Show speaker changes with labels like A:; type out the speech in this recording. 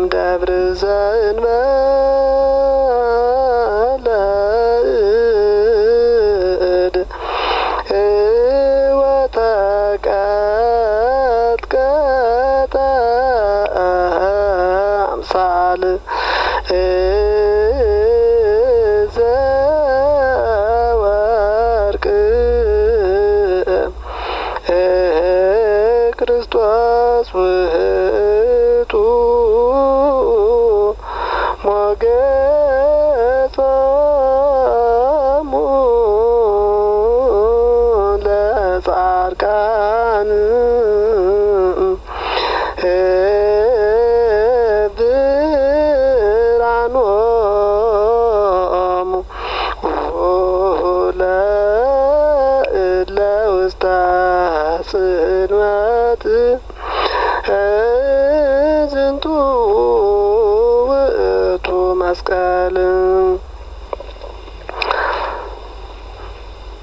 A: ደብረ ዘእንበለ ወተቀጥቀጠ አምሳል ዘወርቅ ክርስቶስ ውእቱ ሞገሶሙ ለጻድቃን ብርሃኖሙ ለእለ ውስተ ጽልመት ዝንቱ ውእቱ መስቀል